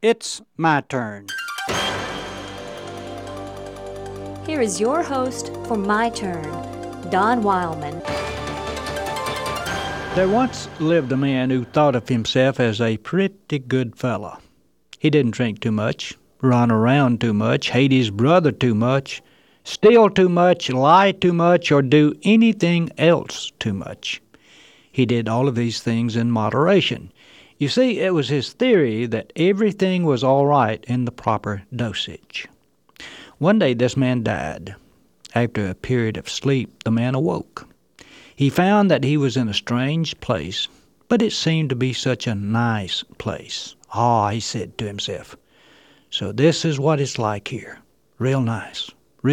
It's my turn. Here is your host for My Turn, Don Wildman. There once lived a man who thought of himself as a pretty good fella. He didn't drink too much, run around too much, hate his brother too much, steal too much, lie too much, or do anything else too much. He did all of these things in moderation. You see, it was his theory that everything was all right in the proper dosage. One day this man died. After a period of sleep, the man awoke. He found that he was in a strange place, but it seemed to be such a nice place. He said to himself, so this is what it's like here. Real nice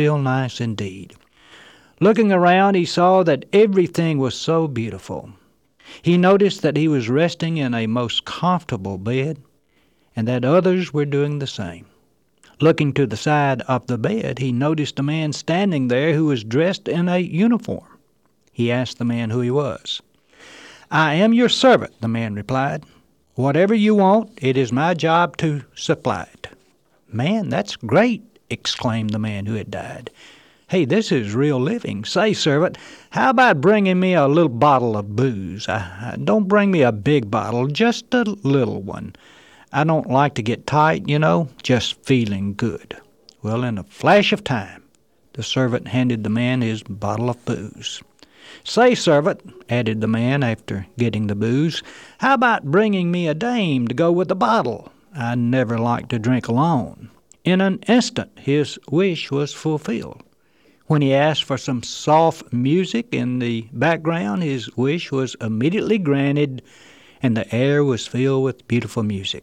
indeed. Looking around, he saw that everything was so beautiful. He noticed that he was resting in a most comfortable bed, and that others were doing the same. Looking to the side of the bed, he noticed a man standing there who was dressed in a uniform. He asked the man who he was. "I am your servant," the man replied. "Whatever you want, it is my job to supply it." "Man, that's great," exclaimed the man who had died. "Hey, this is real living. Say, servant, how about bringing me a little bottle of booze? Don't bring me a big bottle, just a little one. I don't like to get tight, just feeling good." Well, in a flash of time, the servant handed the man his bottle of booze. "Say, servant," added the man after getting the booze, "how about bringing me a dame to go with the bottle? I never like to drink alone." In an instant, his wish was fulfilled. When he asked for some soft music in the background, his wish was immediately granted, and the air was filled with beautiful music.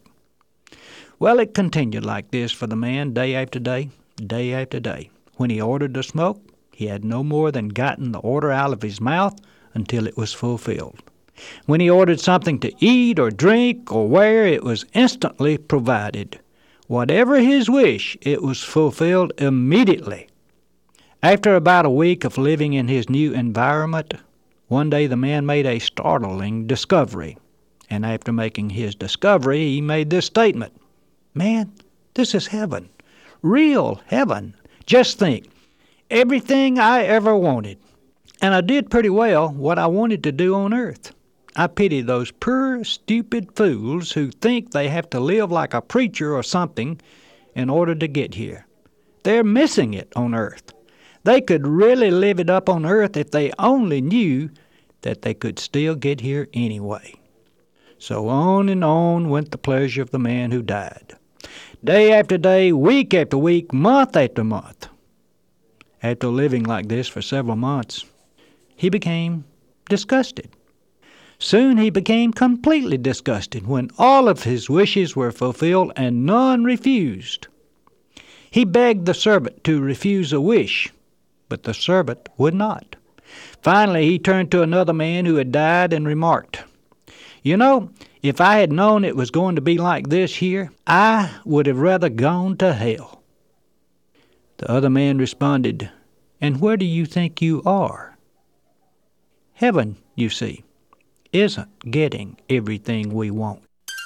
Well, it continued like this for the man day after day, day after day. When he ordered to smoke, he had no more than gotten the order out of his mouth until it was fulfilled. When he ordered something to eat or drink or wear, it was instantly provided. Whatever his wish, it was fulfilled immediately. After about a week of living in his new environment, one day the man made a startling discovery. And after making his discovery, he made this statement: "Man, this is heaven. Real heaven. Just think, everything I ever wanted. And I did pretty well what I wanted to do on earth. I pity those poor, stupid fools who think they have to live like a preacher or something in order to get here. They're missing it on earth. They could really live it up on earth if they only knew that they could still get here anyway." So on and on went the pleasure of the man who died. Day after day, week after week, month after month. After living like this for several months, he became disgusted. Soon he became completely disgusted when all of his wishes were fulfilled and none refused. He begged the servant to refuse a wish, but the servant would not. Finally, he turned to another man who had died and remarked, "If I had known it was going to be like this here, I would have rather gone to hell." The other man responded, "And where do you think you are?" Heaven, you see, isn't getting everything we want.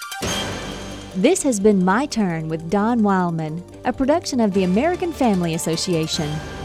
This has been My Turn with Don Wildman, a production of the American Family Association.